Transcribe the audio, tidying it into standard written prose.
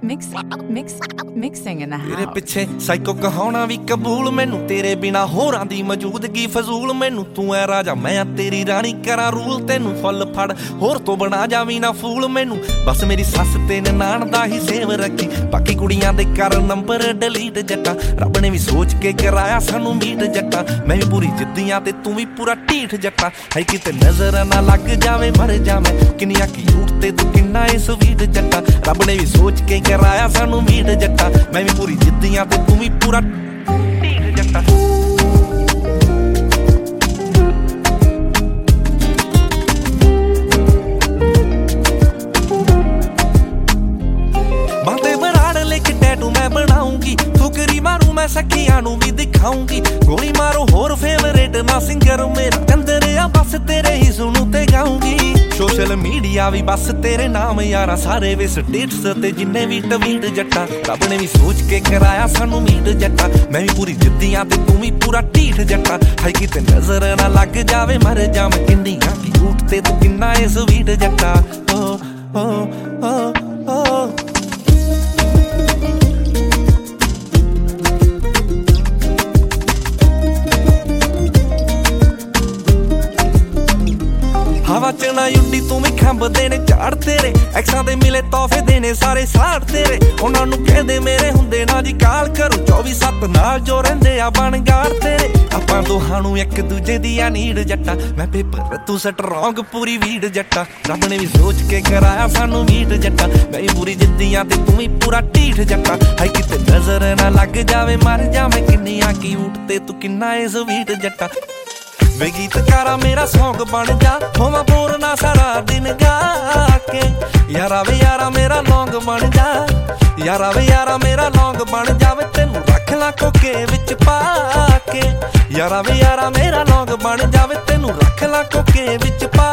mixing in the house. तेरे पिछे psycho कहाउणा भी कबूल मैनू तेरे बिना होरां दी मौजूदगी फजूल मैनू तू ऐ राजा मैं तेरी रानी करा रूल तेनू फुल फड़ होर तो बना जावी ना फूल मैनू बस मेरी सस ते ननाण दा ही सेव रखी बाकी कुड़ियां दे कर नंबर डिलीट जट्टा रब ने भी सोच के कराया सानू मीट जट्टा मैं भी पूरी जिद्दियां ते तू भी पूरा ढीठ जट्टा है किते नजर ना लग जावे मर जावे किन्नियां क्यूट ते तू किन्ना ए स्वीट जट्टा रब ने भी सोच के कराया सानू मीट जट्टा मैं भी पूरी जिद्दियां ते तू भी पूरा ढीठ जट्टा बातें बनाने लेके टैटू मैं बनाऊंगी फुकरी मारू मैं सखियां नू भी दिखाऊंगी गोली मारो होर फेवरेट ना सिंगर मेरा कंदरिया बस तेरे ही सुनू ते गाऊंगी सोशल मीडिया भी बस तेरे नाम यारा सारे वे स्टेटस ते जिन्ने भी ट्वीट जट्टा रब ने भी सोच के कराया सानू मीट जट्टा मैं भी पूरी जिद्दियां ते तू भी पूरा ढीठ जट्टा है किते नजर ना लग जावे मर जावे किन्नियां क्यूट ते तू किन्ना ए स्वीट जट्टा ओ ओ ओ ओ हवा च ना उड्डी तू भी खंब देने झाड़ तेरे एक्सां दे मिले तोहफे देने सारे साड़ तेरे उन्हां नू कहंदे मेरे हुंदे ना जी काल करो 24/7 नाल जो रहिंदे आ बनगार तेरे आपां दोहां नू एक दूजे दी आ नीड जट्टा मैं पेपर तू स्ट्रॉन्ग पूरी वीड जट्टा रब ने भी सोच के कराया सानू मीट जट्टा मैं पूरी जिद्दियां ते तू भी पूरा ढीठ जट्टा है किते नजर ना लग जावे मर जावे किन्नियां क्यूट ते तू किन्ना ए स्वीट जट्टा वे गीतकारा मेरा सॉन्ग बन जा होवा बोरना सारा दिन गा के यारा वे यारा मेरा लौंग बन जा यारा वे यारा मेरा लौंग बन जावे तेनू रख ला कोके विच पा के यारा वे यारा मेरा लौंग बन जावे तेनू रख ला कोके विच पा